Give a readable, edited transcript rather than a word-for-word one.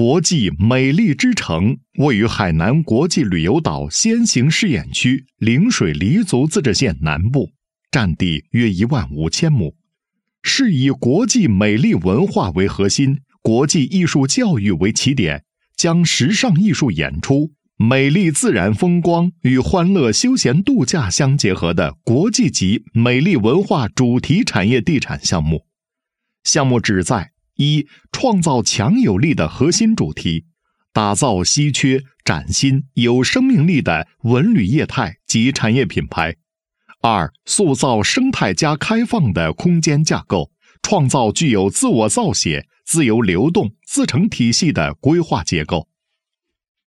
国际美丽之城位于海南国际旅游岛先行试验区陵水黎族自治县南部，占地约15000亩，是以国际美丽文化为核心，国际艺术教育为起点，将时尚艺术演出、美丽自然风光与欢乐休闲度假相结合的国际级美丽文化主题产业地产项目。项目旨在一、创造强有力的核心主题，打造稀缺、崭新、有生命力的文旅业态及产业品牌；二、塑造生态加开放的空间架构，创造具有自我造血、自由流动、自成体系的规划结构；